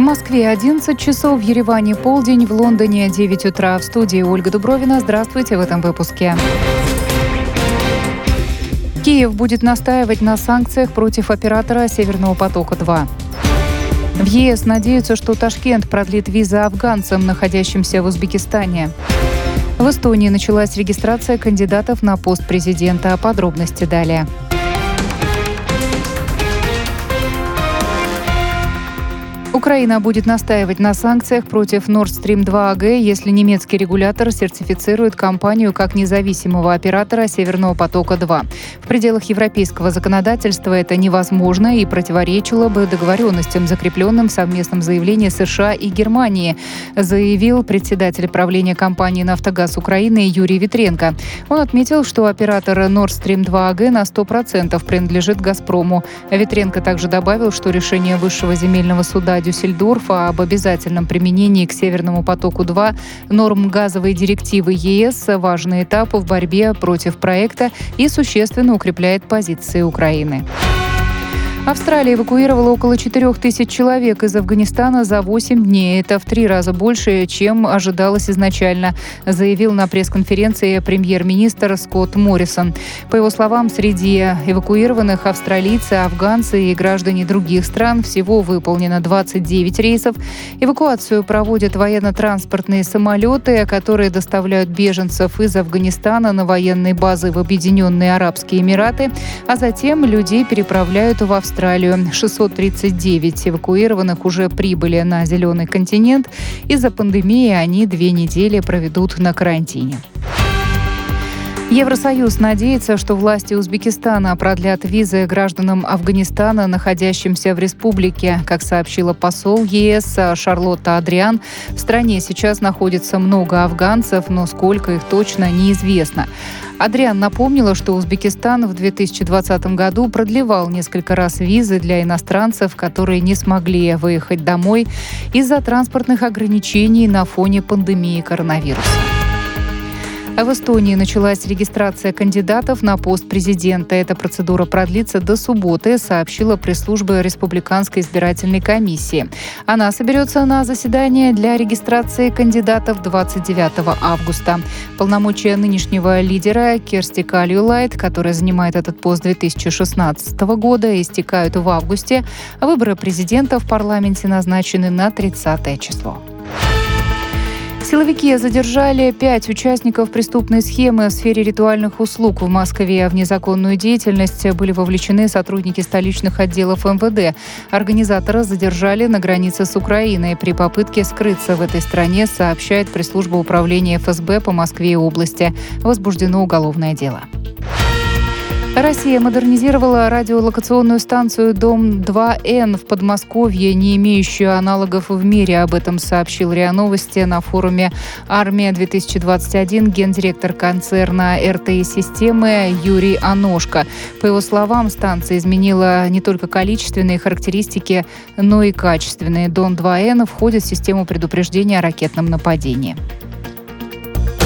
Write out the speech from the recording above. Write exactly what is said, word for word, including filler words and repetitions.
Москве одиннадцать часов, в Ереване полдень, в Лондоне девять утра. В студии Ольга Дубровина. Здравствуйте в этом выпуске. Киев будет настаивать на санкциях против оператора «Северного потока-два». В ЕС надеются, что Ташкент продлит визы афганцам, находящимся в Узбекистане. В Эстонии началась регистрация кандидатов на пост президента. Подробности далее. Украина будет настаивать на санкциях против Nord Stream два эй джи, если немецкий регулятор сертифицирует компанию как независимого оператора «Северного потока-два». В пределах европейского законодательства это невозможно и противоречило бы договоренностям, закрепленным в совместном заявлении США и Германии, заявил председатель правления компании «Нафтогаз Украины» Юрий Витренко. Он отметил, что оператор Nord Stream два эй джи на сто процентов принадлежит «Газпрому». Витренко также добавил, что решение Высшего земельного суда Дюссельдорфа об обязательном применении к «Северному потоку-два» норм газовой директивы ЕС – важный этап в борьбе против проекта и существенно укрепляет позиции Украины. Австралия эвакуировала около четырех тысяч человек из Афганистана за восемь дней. Это в три раза больше, чем ожидалось изначально, заявил на пресс-конференции премьер-министр Скотт Моррисон. По его словам, среди эвакуированных австралийцы, афганцы и граждане других стран всего выполнено двадцать девять рейсов. Эвакуацию проводят военно-транспортные самолеты, которые доставляют беженцев из Афганистана на военные базы в Объединенные Арабские Эмираты, а затем людей переправляют в Австралию. шестьсот тридцать девять эвакуированных уже прибыли на Зеленый континент. Из-за пандемии они две недели проведут на карантине. Евросоюз надеется, что власти Узбекистана продлят визы гражданам Афганистана, находящимся в республике. Как сообщила посол ЕС Шарлотта Адриан, в стране сейчас находится много афганцев, но сколько их точно неизвестно. Адриан напомнила, что Узбекистан в две тысячи двадцатом году продлевал несколько раз визы для иностранцев, которые не смогли выехать домой из-за транспортных ограничений на фоне пандемии коронавируса. А в Эстонии началась регистрация кандидатов на пост президента. Эта процедура продлится до субботы, сообщила пресс-служба Республиканской избирательной комиссии. Она соберется на заседание для регистрации кандидатов двадцать девятого августа. Полномочия нынешнего лидера Керсти Кальюлайд, которая занимает этот пост с две тысячи шестнадцатого года, истекают в августе. Выборы президента в парламенте назначены на тридцатое число. Силовики задержали пять участников преступной схемы в сфере ритуальных услуг в Москве. В незаконную деятельность были вовлечены сотрудники столичных отделов эм вэ дэ. Организатора задержали на границе с Украиной при попытке скрыться в этой стране, сообщает пресс-служба управления эф эс бэ по Москве и области. Возбуждено уголовное дело. Россия модернизировала радиолокационную станцию Дом два эн в Подмосковье, не имеющую аналогов в мире. Об этом сообщил РИА Новости на форуме «Армия-две тысячи двадцать один» гендиректор концерна эр тэ и-системы Юрий Аношко. По его словам, станция изменила не только количественные характеристики, но и качественные. Дом два эн входит в систему предупреждения о ракетном нападении.